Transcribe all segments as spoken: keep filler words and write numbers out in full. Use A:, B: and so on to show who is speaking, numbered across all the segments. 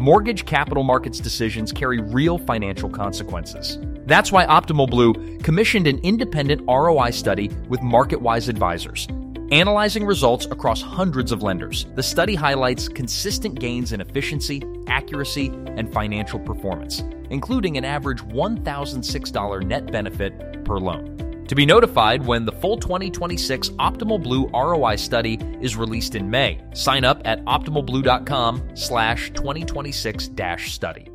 A: mortgage capital markets decisions carry real financial consequences. That's why Optimal Blue commissioned an independent R O I study with MarketWise advisors, analyzing results across hundreds of lenders. The study highlights consistent gains in efficiency, accuracy, and financial performance, including an average one thousand six dollars net benefit per loan. To be notified when the full twenty twenty-six Optimal Blue R O I study is released in May, sign up at optimalblue.com slash 2026 dash study.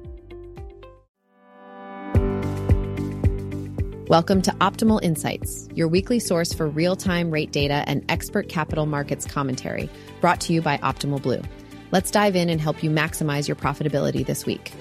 B: Welcome to Optimal Insights, your weekly source for real-time rate data and expert capital markets commentary, brought to you by Optimal Blue. Let's dive in and help you maximize your profitability this week.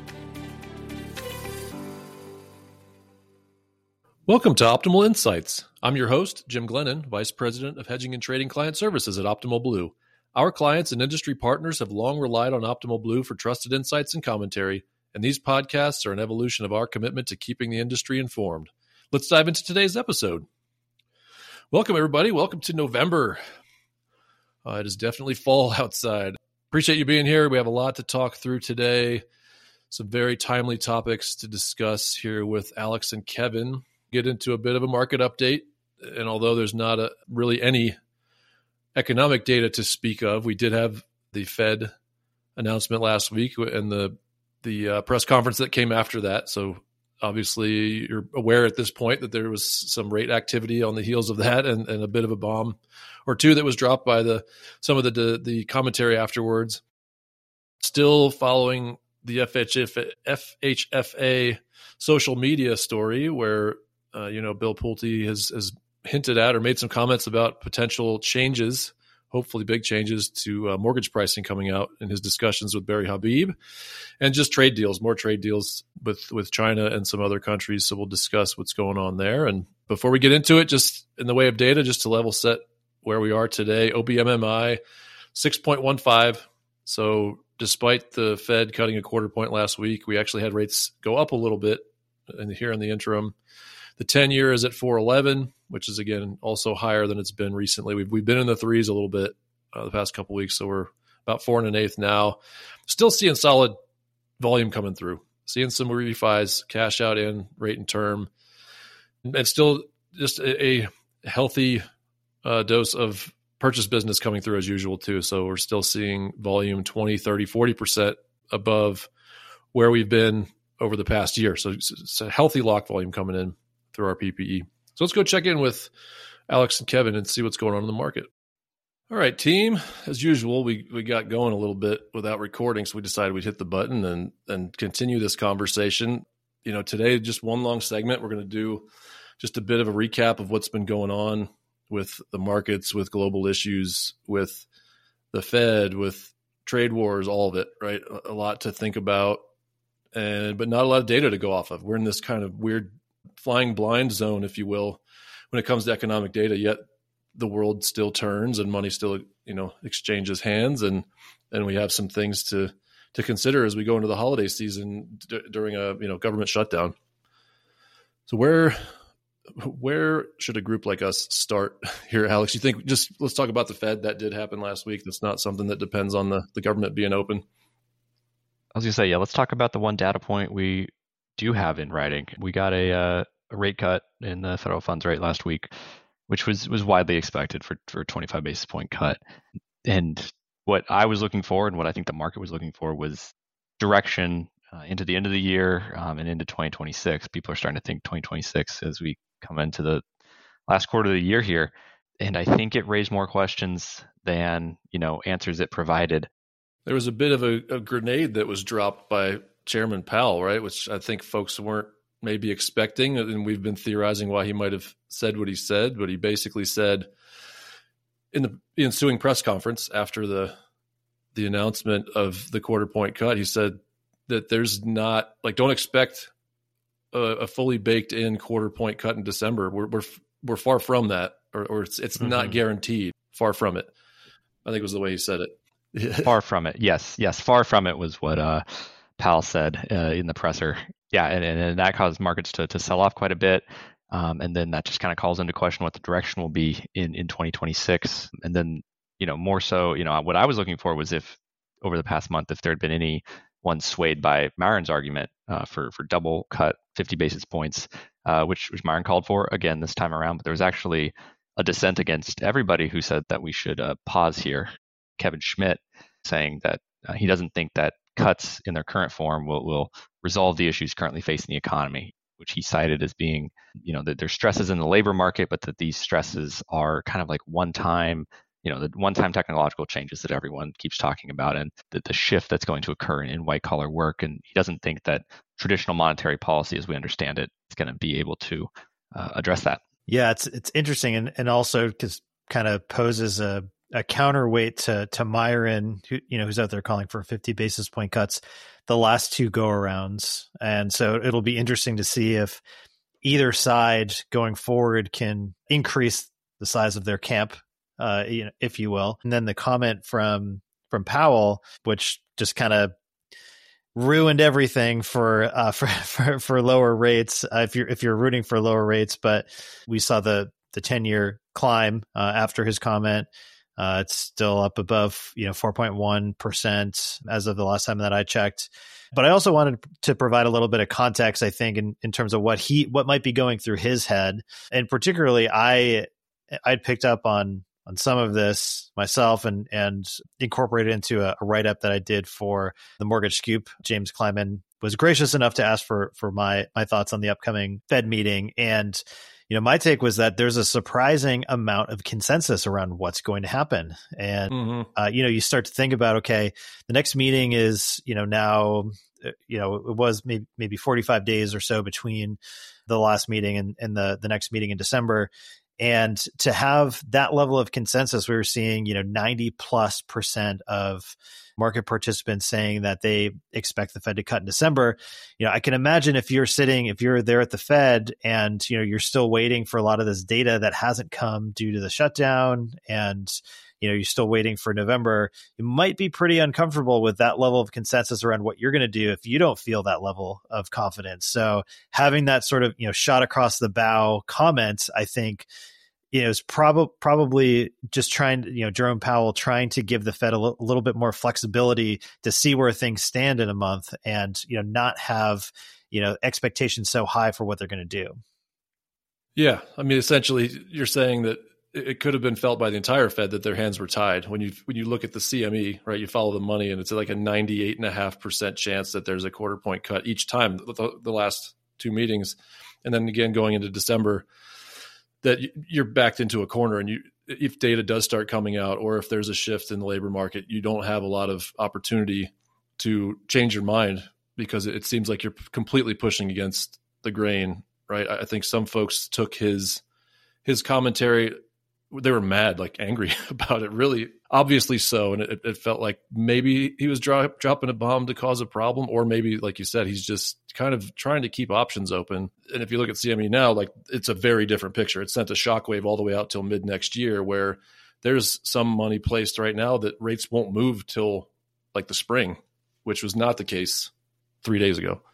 C: Welcome to Optimal Insights. I'm your host, Jim Glennon, Vice President of Hedging and Trading Client Services at Optimal Blue. Our clients and industry partners have long relied on Optimal Blue for trusted insights and commentary, and these podcasts are an evolution of our commitment to keeping the industry informed. Let's dive into today's episode. Welcome, everybody. Welcome to November. Uh, it is definitely fall outside. Appreciate you being here. We have a lot to talk through today. Some very timely topics to discuss here with Alex and Kevin. Get into a bit of a market update. And although there's not a, really any economic data to speak of, we did have the Fed announcement last week and the the uh, press conference that came after that. So obviously you're aware at this point that there was some rate activity on the heels of that, and, and a bit of a bomb or two that was dropped by the some of the the, the commentary afterwards. Still following the F H F A social media story where Uh, you know, Bill Pulte has, has hinted at or made some comments about potential changes, hopefully big changes to uh, mortgage pricing coming out in his discussions with Barry Habib, and just trade deals, more trade deals with, with China and some other countries. So we'll discuss what's going on there. And before we get into it, just in the way of data, just to level set where we are today, O B M M I, six point one five. So despite the Fed cutting a quarter point last week, we actually had rates go up a little bit in, here in the interim. The ten-year is at four eleven, which is, again, also higher than it's been recently. We've, we've been in the threes a little bit uh, the past couple of weeks, so we're about four and an eighth now. Still seeing solid volume coming through. Seeing some refis, cash out in, rate and term. And still just a, a healthy uh, dose of purchase business coming through as usual, too. So we're still seeing volume twenty, thirty, forty percent above where we've been over the past year. So it's, it's a healthy lock volume coming in through our P P E. So let's go check in with Alex and Kevin and see what's going on in the market. All right, team. As usual, we we got going a little bit without recording, so we decided we'd hit the button and and continue this conversation. You know, today, just one long segment. We're going to do just a bit of a recap of what's been going on with the markets, with global issues, with the Fed, with trade wars, all of it, right? A lot to think about, and but not a lot of data to go off of. We're in this kind of weird flying blind zone, if you will, when it comes to economic data, yet the world still turns and money still, you know, exchanges hands. And, and we have some things to, to consider as we go into the holiday season d- during a, you know, government shutdown. So where, where should a group like us start here, Alex? You think just let's talk about the Fed. That did happen last week. That's not something that depends on the, the government being open.
D: I was going to say, yeah, let's talk about the one data point we do have in writing. We got a, uh, a rate cut in the federal funds rate last week, which was was widely expected for for a twenty-five basis point cut. And what I was looking for, and what I think the market was looking for, was direction uh, into the end of the year um, and into twenty twenty-six. People are starting to think twenty twenty-six as we come into the last quarter of the year here. And I think it raised more questions than, you know, answers it provided.
C: There was a bit of a, a grenade that was dropped by Chairman Powell, right? Which I think folks weren't maybe expecting. And we've been theorizing why he might have said what he said, but he basically said in the ensuing press conference after the the announcement of the quarter point cut, he said that there's not, like, don't expect a, a fully baked in quarter point cut in December. We're we're we're far from that, or, or it's it's mm-hmm. not guaranteed. Far from it. I think was the way he said it.
D: Far from it. Yes, yes. Far from it was what uh, Powell said uh, in the presser. Yeah, and, and that caused markets to, to sell off quite a bit. Um, and then that just kind of calls into question what the direction will be in, in twenty twenty-six. And then, you know, more so, you know, what I was looking for was if over the past month, if there had been any one swayed by Myron's argument uh, for for double cut fifty basis points, uh, which which Myron called for again this time around. But there was actually a dissent against everybody who said that we should uh, pause here. Kevin Schmidt saying that uh, he doesn't think that cuts in their current form will will resolve the issues currently facing the economy, which he cited as being, you know, that there's stresses in the labor market, but that these stresses are kind of like one-time, you know, the one-time technological changes that everyone keeps talking about, and the, the shift that's going to occur in, in white-collar work. And he doesn't think that traditional monetary policy, as we understand it, is going to be able to uh, address that.
E: Yeah, it's it's interesting, and and also because kind of poses a a counterweight to to Myron, who, you know, who's out there calling for fifty basis point cuts the last two go arounds. And so it'll be interesting to see if either side going forward can increase the size of their camp, uh, you know, if you will. And then the comment from from Powell, which just kind of ruined everything for uh, for, for for lower rates. Uh, if you're if you're rooting for lower rates, but we saw the the ten year climb uh, after his comment. Uh, it's still up above, you know, four point one percent as of the last time that I checked. But I also wanted to provide a little bit of context, I think, in, in terms of what he what might be going through his head. And particularly, I I'd picked up on on some of this myself and and incorporated into a, a write up that I did for the Mortgage Scoop. James Kleiman was gracious enough to ask for for my my thoughts on the upcoming Fed meeting. And you know, my take was that there's a surprising amount of consensus around what's going to happen. And, mm-hmm. uh, you know, you start to think about, okay, the next meeting is, you know, now, you know, it was maybe, maybe forty-five days or so between the last meeting and, and the, the next meeting in December. And to have that level of consensus, we were seeing, you know, ninety plus percent of market participants saying that they expect the Fed to cut in December. You know, I can imagine if you're sitting, if you're there at the Fed and, you know, you're still waiting for a lot of this data that hasn't come due to the shutdown and, you know, you're still waiting for November, you might be pretty uncomfortable with that level of consensus around what you're going to do if you don't feel that level of confidence. So having that sort of, you know, shot across the bow comment, I think, you know, is prob- probably just trying to, you know, Jerome Powell trying to give the Fed a, l- a little bit more flexibility to see where things stand in a month and, you know, not have, you know, expectations so high for what they're going to do.
C: Yeah. I mean, essentially you're saying that it could have been felt by the entire Fed that their hands were tied. When you, when you look at the C M E, right, you follow the money and it's like a ninety-eight and a half percent chance that there's a quarter point cut each time, the, the last two meetings. And then again, going into December, that you're backed into a corner, and you, if data does start coming out, or if there's a shift in the labor market, you don't have a lot of opportunity to change your mind because it seems like you're completely pushing against the grain, right? I think some folks took his his commentary, they were mad, like angry about it, really obviously so, and it, it felt like maybe he was drop, dropping a bomb to cause a problem, or maybe, like you said, he's just kind of trying to keep options open. And if you look at C M E now, like it's a very different picture. It sent a shockwave all the way out till mid next year, where there's some money placed right now that rates won't move till like the spring, which was not the case three days ago.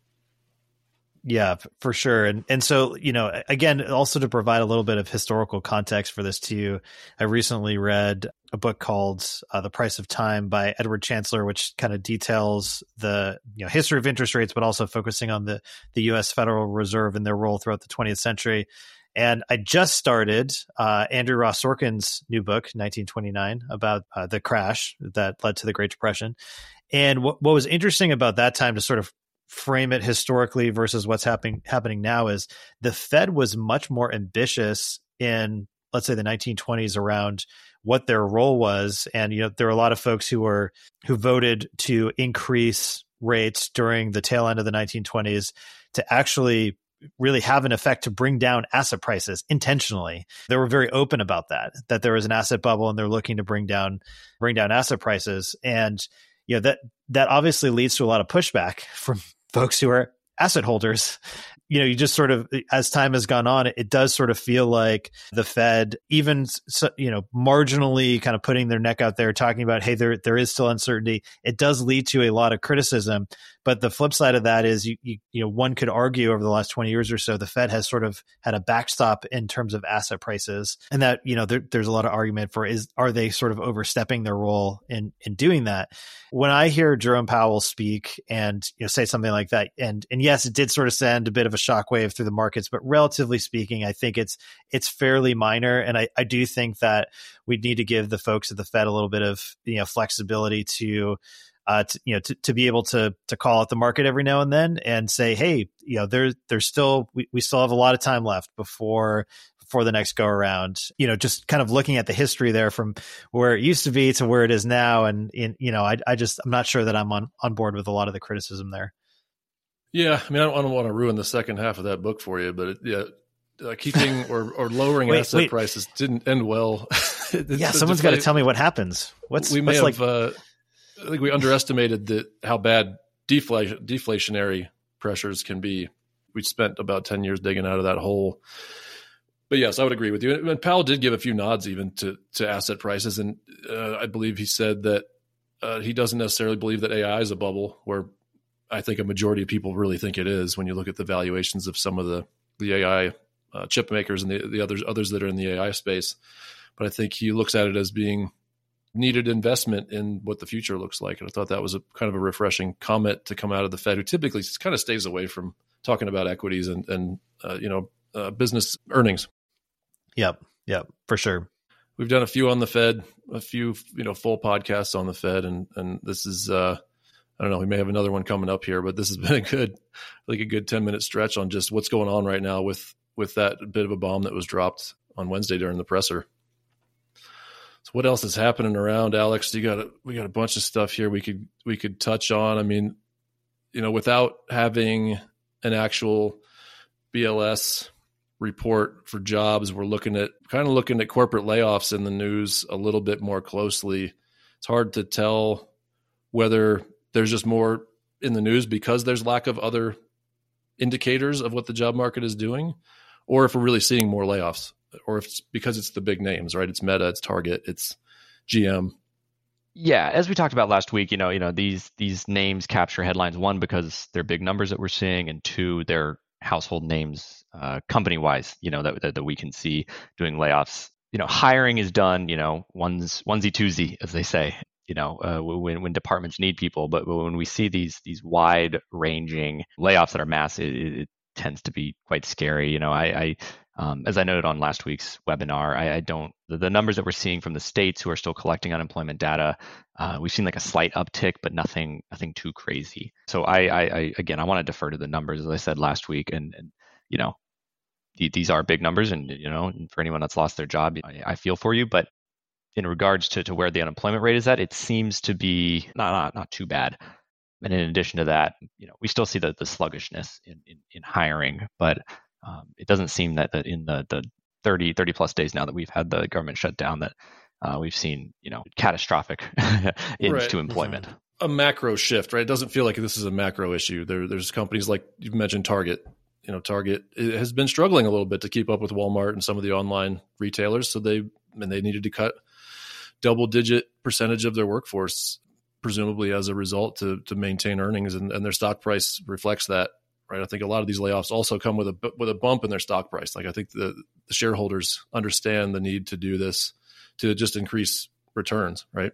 E: Yeah, for sure. And and so, you know, again, also to provide a little bit of historical context for this too, I recently read a book called uh, The Price of Time by Edward Chancellor, which kind of details the, you know, history of interest rates, but also focusing on the, the U S Federal Reserve and their role throughout the twentieth century. And I just started uh, Andrew Ross Sorkin's new book, nineteen twenty-nine, about uh, the crash that led to the Great Depression. And what, what was interesting about that time, to sort of frame it historically versus what's happening happening now, is the Fed was much more ambitious in, let's say, the nineteen twenties around what their role was. And, you know, there were a lot of folks who were who voted to increase rates during the tail end of the nineteen twenties to actually really have an effect to bring down asset prices intentionally. They were very open about that, that there was an asset bubble and they're looking to bring down bring down asset prices. And, you know, that that obviously leads to a lot of pushback from folks who are asset holders. you know, you just sort of, as time has gone on, it does sort of feel like the Fed, even, you know, marginally kind of putting their neck out there, talking about, hey, there there is still uncertainty. It does lead to a lot of criticism. But the flip side of that is, you, you, you know, one could argue over the last twenty years or so, the Fed has sort of had a backstop in terms of asset prices. And that, you know, there, there's a lot of argument for, is, are they sort of overstepping their role in, in doing that? When I hear Jerome Powell speak and, you know, say something like that, and, and yes, it did sort of send a bit of a shockwave through the markets, but relatively speaking, I think it's, it's fairly minor. And I, I do think that we need to give the folks at the Fed a little bit of, you know, flexibility to, Uh, to, you know, to, to be able to to call out the market every now and then and say, hey, you know, there's there's still we, we still have a lot of time left before before the next go around. You know, just kind of looking at the history there from where it used to be to where it is now, and in you know, I I just I'm not sure that I'm on on board with a lot of the criticism there.
C: Yeah, I mean, I don't, I don't want to ruin the second half of that book for you, but it, yeah. Uh, keeping or, or lowering wait, asset wait. prices didn't end well.
E: Yeah, someone's got to tell me what happens. What's
C: we may
E: what's
C: have.
E: like?
C: Uh, I think we underestimated the, how bad deflation, deflationary pressures can be. We spent about ten years digging out of that hole. But yes, I would agree with you. And Powell did give a few nods even to, to asset prices. And uh, I believe he said that uh, he doesn't necessarily believe that A I is a bubble, where I think a majority of people really think it is when you look at the valuations of some of the, the A I uh, chip makers and the, the others, others that are in the A I space. But I think he looks at it as being needed investment in what the future looks like. And I thought that was a kind of a refreshing comment to come out of the Fed, who typically kind of stays away from talking about equities and, and uh, you know, uh, business earnings.
E: Yep. Yep. For sure.
C: We've done a few on the Fed, a few, you know, full podcasts on the Fed. And, and this is, uh, I don't know, we may have another one coming up here, but this has been a good, like a good ten minute stretch on just what's going on right now with, with that bit of a bomb that was dropped on Wednesday during the presser. So what else is happening around, Alex? You got a, we got a bunch of stuff here we could we could touch on. I mean, you know, without having an actual B L S report for jobs, we're looking at kind of looking at corporate layoffs in the news a little bit more closely. It's hard to tell whether there's just more in the news because there's lack of other indicators of what the job market is doing, or if we're really seeing more layoffs. Or if it's because it's the big names, right? It's Meta, it's Target, it's G M.
D: Yeah, as we talked about last week, you know, you know, these these names capture headlines, one, because they're big numbers that we're seeing, and two, they're household names uh, company-wise, you know, that, that that we can see doing layoffs. You know, hiring is done, you know, one's onesie twosie, as they say, you know, uh, when when departments need people. But when we see these these wide-ranging layoffs that are mass, it, it tends to be quite scary. You know, I, I Um, as I noted on last week's webinar, I, I don't, the, the numbers that we're seeing from the states who are still collecting unemployment data, uh, we've seen like a slight uptick, but nothing, nothing too crazy. So I, I, I again, I want to defer to the numbers, as I said last week, and, and you know, the, these are big numbers, and you know, for anyone that's lost their job, I, I feel for you. But in regards to, to where the unemployment rate is at, it seems to be not not, not too bad. And in addition to that, you know, we still see the, the sluggishness in, in, in hiring, but Um, it doesn't seem that, that in the, the thirty, thirty plus days now that we've had the government shut down that uh, we've seen, you know, catastrophic ends
C: right.
D: to employment.
C: A macro shift, right? It doesn't feel like this is a macro issue. There, there's companies like you mentioned, Target. You know, Target has been struggling a little bit to keep up with Walmart and some of the online retailers. So they, and they needed to cut double digit percentage of their workforce, presumably as a result to to maintain earnings, and, and their stock price reflects that. Right. I think a lot of these layoffs also come with a with a bump in their stock price. Like I think the, the shareholders understand the need to do this to just increase returns. Right.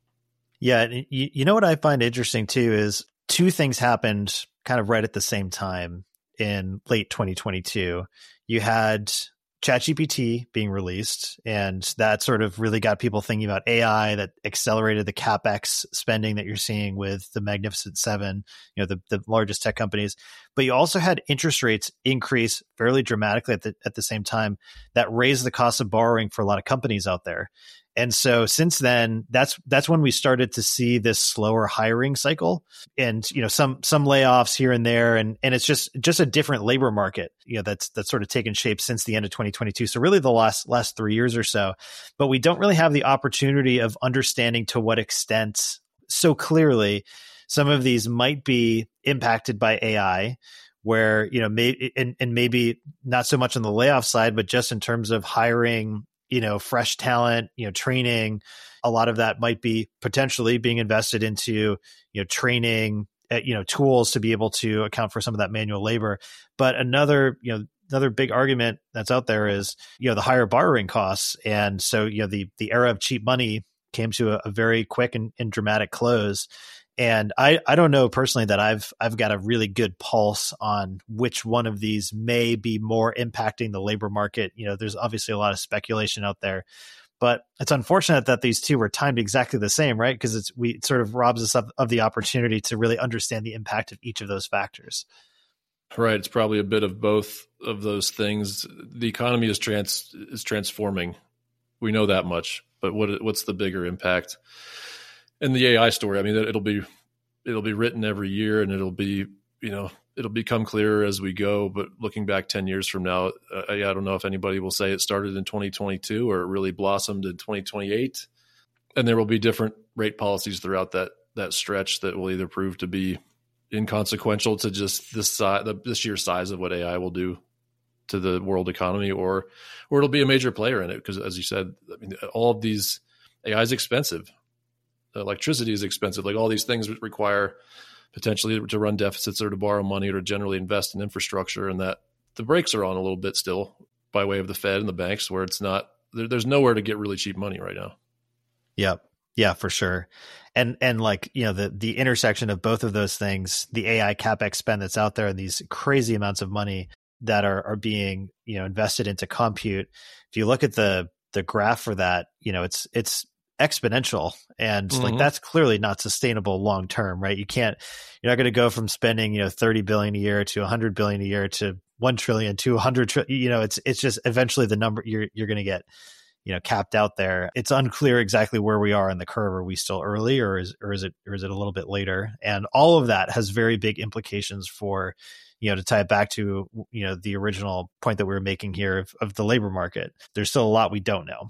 E: Yeah. You, you know what I find interesting too is two things happened kind of right at the same time in late twenty twenty-two. You had ChatGPT being released, and that sort of really got people thinking about A I, that accelerated the CapEx spending that you're seeing with the Magnificent Seven, you know, the, the largest tech companies. But you also had interest rates increase fairly dramatically at the, at the same time that raised the cost of borrowing for a lot of companies out there. And so since then, that's that's when we started to see this slower hiring cycle, and you know some some layoffs here and there, and and it's just just a different labor market, you know, that's that's sort of taken shape since the end of twenty twenty-two. So really the last last three years or so, but we don't really have the opportunity of understanding to what extent so clearly some of these might be impacted by A I. where, you know, maybe, and, and maybe not so much on the layoff side, but just in terms of hiring, you know, fresh talent, you know, training, a lot of that might be potentially being invested into, you know, training, uh, you know, tools to be able to account for some of that manual labor. But another, you know, another big argument that's out there is, you know, the higher borrowing costs. And so, you know, the, the era of cheap money came to a, a very quick and, and dramatic close. And I, I don't know personally that I've I've got a really good pulse on which one of these may be more impacting the labor market. You know, there's obviously a lot of speculation out there, but it's unfortunate that these two were timed exactly the same, right? Because it's we it sort of robs us of, of the opportunity to really understand the impact of each of those factors.
C: Right. It's probably a bit of both of those things. The economy is trans is transforming. We know that much, but what what's the bigger impact? And the A I story, I mean, it'll be it'll be written every year, and it'll be, you know, it'll become clearer as we go. But looking back ten years from now, I, I don't know if anybody will say it started in twenty twenty-two or it really blossomed in twenty twenty-eight. And there will be different rate policies throughout that that stretch that will either prove to be inconsequential to just this size, the, the sheer size of what A I will do to the world economy, or or it'll be a major player in it. Because as you said, I mean, all of these A I is expensive. Electricity is expensive. Like all these things require potentially to run deficits or to borrow money or to generally invest in infrastructure, and that the brakes are on a little bit still by way of the Fed and the banks, where it's not, there, there's nowhere to get really cheap money right now.
E: Yep. Yeah, for sure. And, and like, you know, the, the intersection of both of those things, the A I CapEx spend that's out there and these crazy amounts of money that are, are being, you know, invested into compute. If you look at the, the graph for that, you know, it's, it's, exponential, and mm-hmm. like that's clearly not sustainable long term, right? You can't, you're not going to go from spending, you know, thirty billion a year to one hundred billion a year to one trillion to one hundred trillion. You know, it's it's just eventually the number you're you're going to get, you know, capped out there. It's unclear exactly where we are in the curve. Are we still early, or is or is it or is it a little bit later? And all of that has very big implications for, you know, to tie it back to, you know, the original point that we were making here of, of the labor market. There's still a lot we don't know.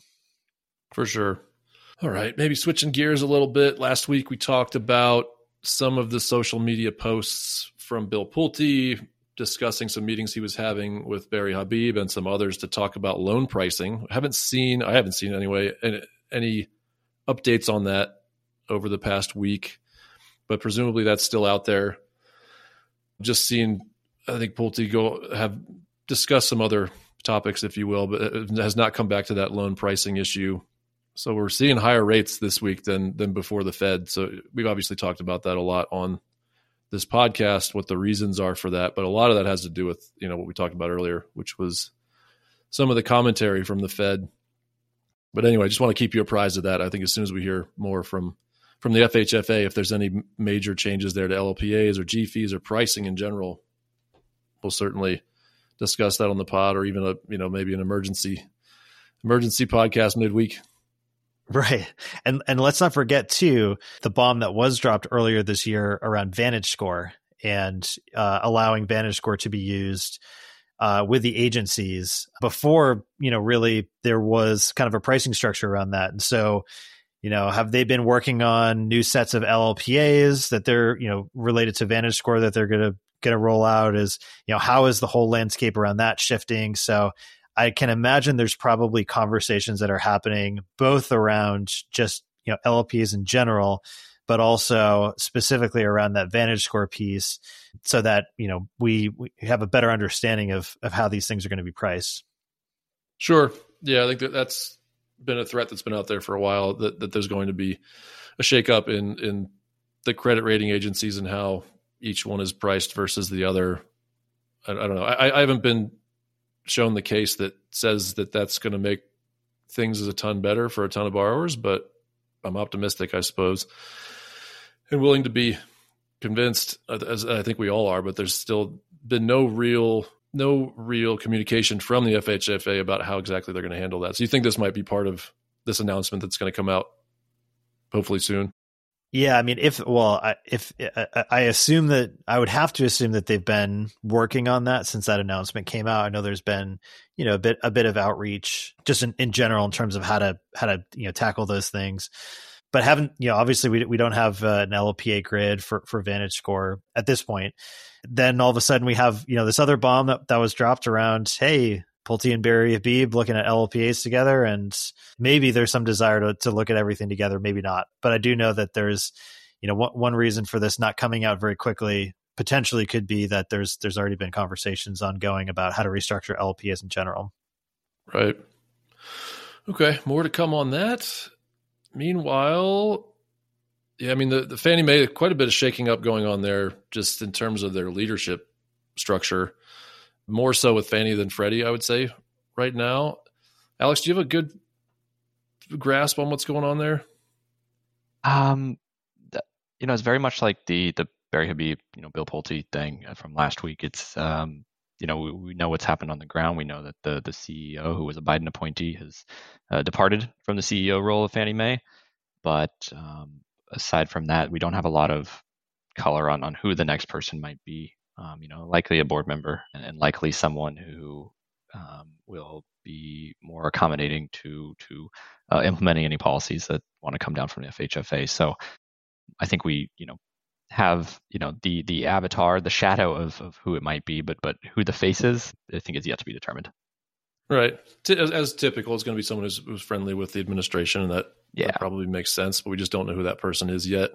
C: For sure. All right, maybe switching gears a little bit. Last week, we talked about some of the social media posts from Bill Pulte discussing some meetings he was having with Barry Habib and some others to talk about loan pricing. I haven't seen, I haven't seen anyway, any, any updates on that over the past week, but presumably that's still out there. Just seen, I think Pulte go have discussed some other topics, if you will, but it has not come back to that loan pricing issue. So we're seeing higher rates this week than than before the Fed. So we've obviously talked about that a lot on this podcast, what the reasons are for that. But a lot of that has to do with, you know, what we talked about earlier, which was some of the commentary from the Fed. But anyway, I just want to keep you apprised of that. I think as soon as we hear more from from the F H F A, if there's any major changes there to L L P As or G fees or pricing in general, we'll certainly discuss that on the pod, or even a, you know, maybe an emergency emergency podcast midweek.
E: Right. And and let's not forget, too, the bomb that was dropped earlier this year around VantageScore and uh, allowing VantageScore to be used uh, with the agencies before, you know, really there was kind of a pricing structure around that. And so, you know, have they been working on new sets of L L P As that they're, you know, related to VantageScore that they're going to going to roll out? Is, you know, how is the whole landscape around that shifting? So I can imagine there's probably conversations that are happening both around just, you know, L L Ps in general, but also specifically around that VantageScore piece, so that, you know, we, we have a better understanding of of how these things are going to be priced.
C: Sure. Yeah, I think that that's been a threat that's been out there for a while, that, that there's going to be a shakeup in in the credit rating agencies and how each one is priced versus the other. I, I don't know. I, I haven't been shown the case that says that that's going to make things a ton better for a ton of borrowers, but I'm optimistic, I suppose, and willing to be convinced, as I think we all are. But there's still been no real no real communication from the F H F A about how exactly they're going to handle that. So you think this might be part of this announcement that's going to come out hopefully soon?
E: Yeah, I mean, if well, I, if I assume that I would have to assume that they've been working on that since that announcement came out. I know there's been, you know, a bit a bit of outreach just in, in general in terms of how to how to you know tackle those things. but haven't, you know, obviously we we don't have uh, an L L P A grid for, for VantageScore at this point. Then all of a sudden we have, you know, this other bomb that, that was dropped around, hey, Pulte and Barry Habib looking at L L P As together, and maybe there's some desire to, to look at everything together, maybe not. But I do know that there's, you know, one, one reason for this not coming out very quickly potentially could be that there's there's already been conversations ongoing about how to restructure L L P As in general.
C: Right. Okay, more to come on that. Meanwhile, yeah, I mean, the, the Fannie Mae, quite a bit of shaking up going on there just in terms of their leadership structure. More so with Fannie than Freddie, I would say, right now. Alex, do you have a good grasp on what's going on there?
D: Um, you know, it's very much like the the Barry Habib, you know, Bill Pulte thing from last week. It's, um, you know, we, we know what's happened on the ground. We know that the the C E O, who was a Biden appointee, has uh, departed from the C E O role of Fannie Mae. But um, aside from that, we don't have a lot of color on, on who the next person might be. Um, you know, likely a board member and, and likely someone who um, will be more accommodating to to uh, implementing any policies that want to come down from the F H F A. So I think we, you know, have, you know, the the avatar, the shadow of, of who it might be, but but who the face is, I think is yet to be determined.
C: Right. As, as typical, it's going to be someone who's, who's friendly with the administration, and that,
D: yeah.
C: that probably makes sense, but we just don't know who that person is yet.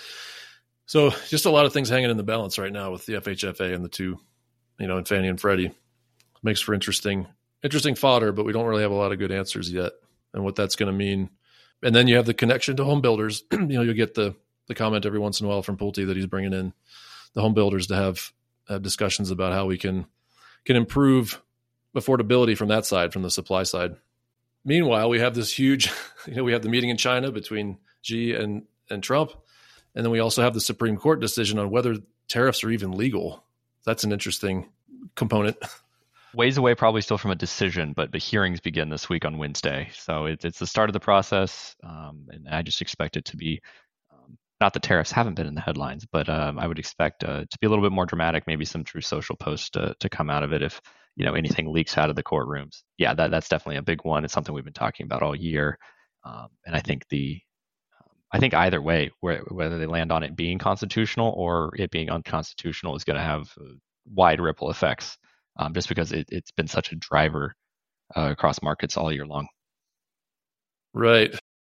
C: So just a lot of things hanging in the balance right now with the F H F A and the two, you know, and Fannie and Freddie. Makes for interesting, interesting fodder, but we don't really have a lot of good answers yet and what that's going to mean. And then you have the connection to home builders. You know, you'll get the, the comment every once in a while from Pulte that he's bringing in the home builders to have, have discussions about how we can, can improve affordability from that side, from the supply side. Meanwhile, we have this huge, you know, we have the meeting in China between Xi and, and Trump. And then we also have the Supreme Court decision on whether tariffs are even legal. That's an interesting component.
D: Ways away probably still from a decision, but the hearings begin this week on Wednesday. So it, it's the start of the process. Um, and I just expect it to be, um, not that tariffs haven't been in the headlines, but um, I would expect uh, to be a little bit more dramatic, maybe some Truth Social posts to, to come out of it if, you know, anything leaks out of the courtrooms. Yeah, that, that's definitely a big one. It's something we've been talking about all year. Um, and I think the, I think either way, whether they land on it being constitutional or it being unconstitutional, is going to have wide ripple effects, um, just because it, it's been such a driver uh, across markets all year long.
C: Right.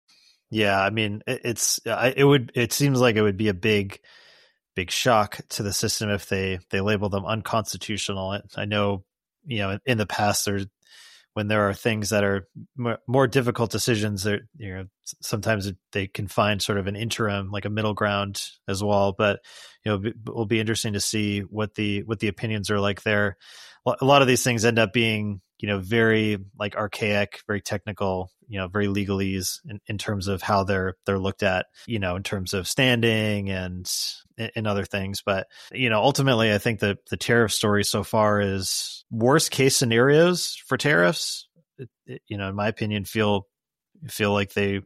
E: Yeah, I mean, it, it's it would it seems like it would be a big, big shock to the system if they they label them unconstitutional. I know, you know, in the past there's. When there are things that are more, more difficult decisions, that, you know, sometimes they can find sort of an interim, like a middle ground as well. But, you know, it will be interesting to see what the what the opinions are like there. A lot of these things end up being, you know, very like archaic, very technical, you know, very legalese in, in terms of how they're they're looked at, you know, in terms of standing and and other things. But, you know, ultimately, I think that the tariff story so far is worst case scenarios for tariffs, it, it, you know, in my opinion, feel feel like they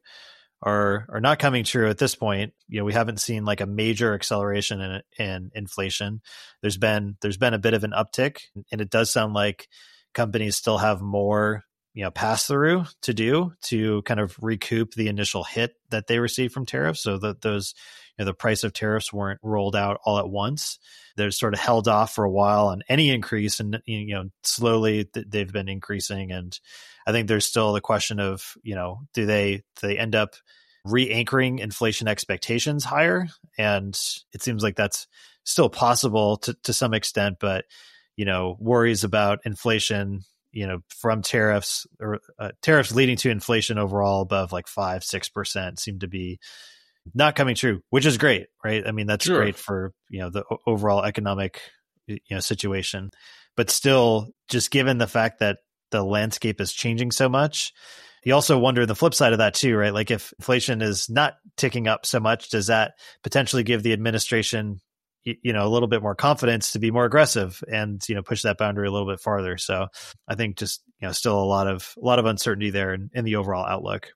E: are are not coming true at this point. You know, we haven't seen like a major acceleration in, in inflation. There's been there's been a bit of an uptick, and it does sound like companies still have more, you know, pass through to do to kind of recoup the initial hit that they received from tariffs. So that those, you know, the price of tariffs weren't rolled out all at once. They're sort of held off for a while on any increase, and, you know, slowly they've been increasing. And I think there's still the question of, you know, do they do they end up re-anchoring inflation expectations higher? And it seems like that's still possible to, to some extent, but, you know, worries about inflation, you know, from tariffs or uh, tariffs leading to inflation overall above like five, six percent seem to be not coming true, which is great, right? I mean, that's sure. great for, you know, the overall economic, you know, situation, but still, just given the fact that the landscape is changing so much, you also wonder the flip side of that too, right? Like if inflation is not ticking up so much, does that potentially give the administration, you know, a little bit more confidence to be more aggressive and, you know, push that boundary a little bit farther? So I think just, you know, still a lot of, a lot of uncertainty there in, in the overall outlook.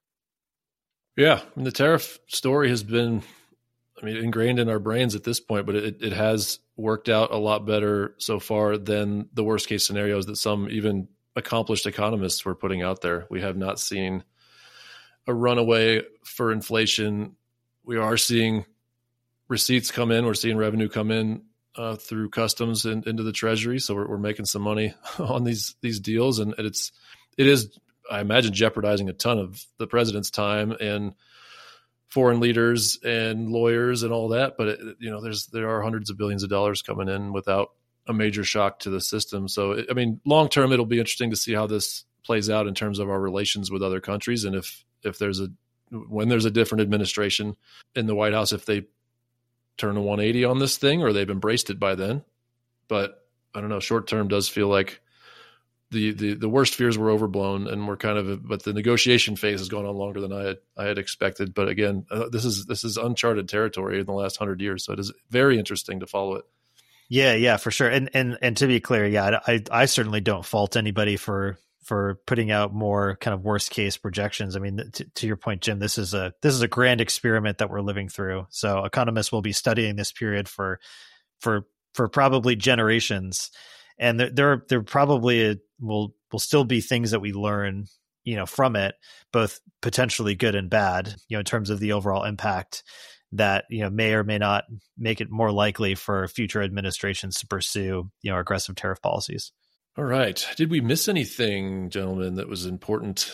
C: Yeah. And the tariff story has been, I mean, ingrained in our brains at this point, but it, it has worked out a lot better so far than the worst case scenarios that some even accomplished economists were putting out there. We have not seen a runaway for inflation. We are seeing receipts come in. We're seeing revenue come in uh, through customs and into the Treasury. So we're, we're making some money on these these deals, and, and it's it is I imagine jeopardizing a ton of the president's time and foreign leaders and lawyers and all that. But it, you know, there's there are hundreds of billions of dollars coming in without a major shock to the system. So it, I mean, long term, it'll be interesting to see how this plays out in terms of our relations with other countries, and if if there's a when there's a different administration in the White House, if they turn a one eighty on this thing or they've embraced it by then. But I don't know, short term does feel like the, the, the worst fears were overblown, and we're kind of, but the negotiation phase has gone on longer than I had, I had expected. But again, uh, this is, this is uncharted territory in the last hundred years. So it is very interesting to follow it.
E: Yeah, yeah, for sure. And, and, and to be clear, yeah, I, I certainly don't fault anybody for, for putting out more kind of worst case projections. I mean, t- to your point, Jim, this is a this is a grand experiment that we're living through. So economists will be studying this period for for for probably generations, and there there, there probably a, will will still be things that we learn, you know, from it, both potentially good and bad, you know, in terms of the overall impact that, you know, may or may not make it more likely for future administrations to pursue, you know, aggressive tariff policies.
C: All right. Did we miss anything, gentlemen, that was important?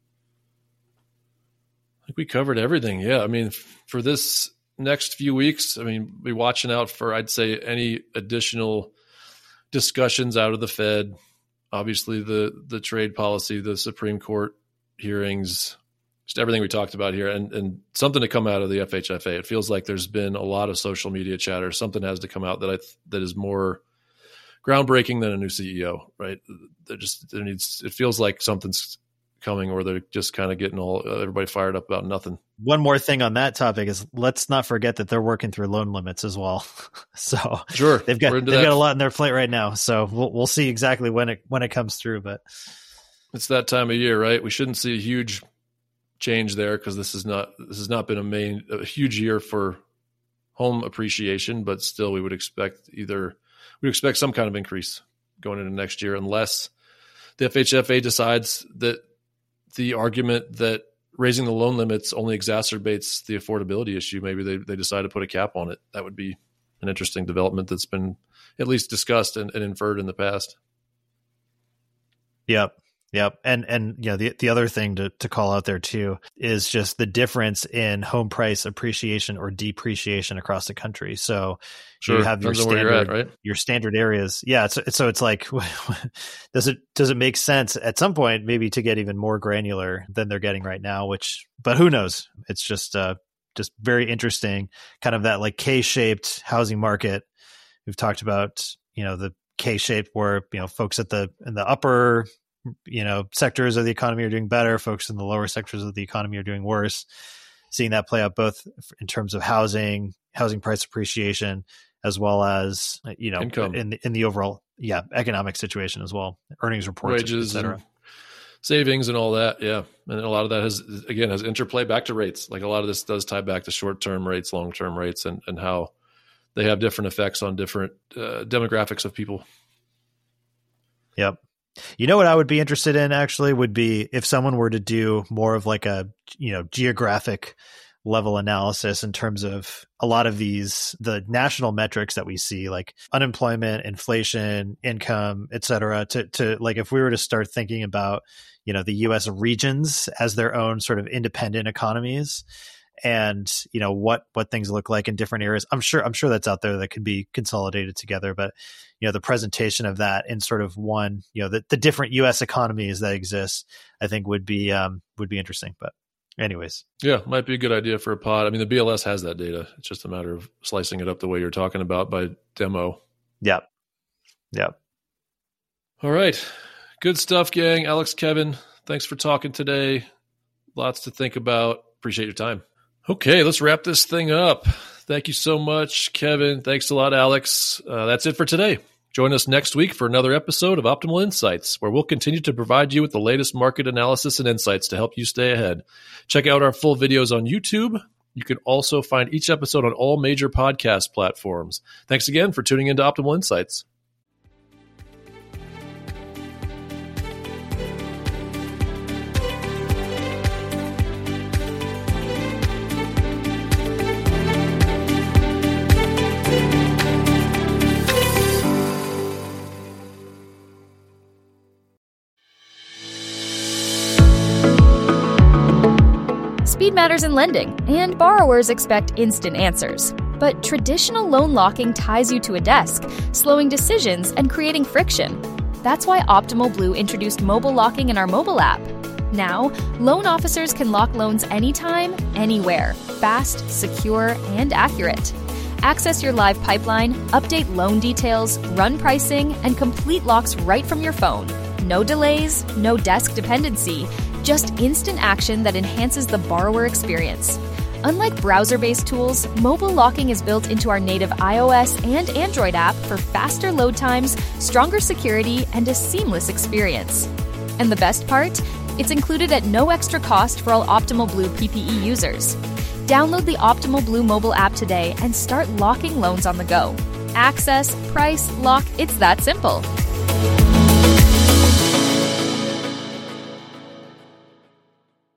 C: I think we covered everything. Yeah. I mean, for this next few weeks, I mean, be watching out for, I'd say, any additional discussions out of the Fed. Obviously, the the trade policy, the Supreme Court hearings, just everything we talked about here, and, and something to come out of the F H F A. It feels like there's been a lot of social media chatter. Something has to come out that I that is more groundbreaking than a new C E O, right? There just there needs. It feels like something's coming, or they're just kind of getting all everybody fired up about nothing.
E: One more thing on that topic is let's not forget that they're working through loan limits as well. So
C: sure,
E: they've got they've that. got a lot on their plate right now. So we'll we'll see exactly when it when it comes through. But
C: it's that time of year, right? We shouldn't see a huge change there because this is not this has not been a main a huge year for home appreciation, but still we would expect either we expect some kind of increase going into next year, unless the F H F A decides that the argument that raising the loan limits only exacerbates the affordability issue. Maybe they, they decide to put a cap on it. That would be an interesting development that's been at least discussed and, and inferred in the past.
E: Yep. Yep. And, and, you know, the, the other thing to, to call out there too is just the difference in home price appreciation or depreciation across the country. So sure. you have your standard,
C: at, right?
E: your standard areas. Yeah. So, so it's like, does it, does it make sense at some point maybe to get even more granular than they're getting right now, which, but who knows? It's just, uh, just very interesting, kind of that like K-shaped housing market. We've talked about, you know, the K-shaped where, you know, folks at the, in the upper, you know, sectors of the economy are doing better. Folks in the lower sectors of the economy are doing worse. Seeing that play out both in terms of housing, housing price appreciation, as well as, you know,
C: income
E: in the, in the overall, yeah, economic situation as well. Earnings reports,
C: wages,
E: et cetera.
C: And savings and all that. Yeah. And a lot of that has, again, has interplay back to rates. Like a lot of this does tie back to short-term rates, long-term rates, and, and how they have different effects on different uh, demographics of people.
E: Yep. You know what I would be interested in actually would be if someone were to do more of like a, you know, geographic level analysis in terms of a lot of these, the national metrics that we see, like unemployment, inflation, income, et cetera, to, to like, if we were to start thinking about, you know, the U S regions as their own sort of independent economies, and, you know, what, what things look like in different areas. I'm sure, I'm sure that's out there that could be consolidated together, but, you know, the presentation of that in sort of one, you know, the, the different U S economies that exist, I think would be, um, would be interesting. But anyways.
C: Yeah, might be a good idea for a pod. I mean, the B L S has that data. It's just a matter of slicing it up the way you're talking about by demo.
E: Yep. Yep.
C: All right. Good stuff, gang. Alex, Kevin, thanks for talking today. Lots to think about. Appreciate your time. Okay, let's wrap this thing up. Thank you so much, Kevin. Thanks a lot, Alex. Uh, that's it for today. Join us next week for another episode of Optimal Insights, where we'll continue to provide you with the latest market analysis and insights to help you stay ahead. Check out our full videos on YouTube. You can also find each episode on all major podcast platforms. Thanks again for tuning into Optimal Insights.
F: Speed matters in lending, and borrowers expect instant answers. But traditional loan locking ties you to a desk, slowing decisions and creating friction. That's why Optimal Blue introduced mobile locking in our mobile app. Now, loan officers can lock loans anytime, anywhere, fast, secure, and accurate. Access your live pipeline, update loan details, run pricing, and complete locks right from your phone. No delays, no desk dependency, just instant action that enhances the borrower experience. Unlike browser-based tools, mobile locking is built into our native iOS and Android app for faster load times, stronger security, and a seamless experience. And the best part? It's included at no extra cost for all Optimal Blue P P E users. Download the Optimal Blue mobile app today and start locking loans on the go. Access, price, lock, it's that simple.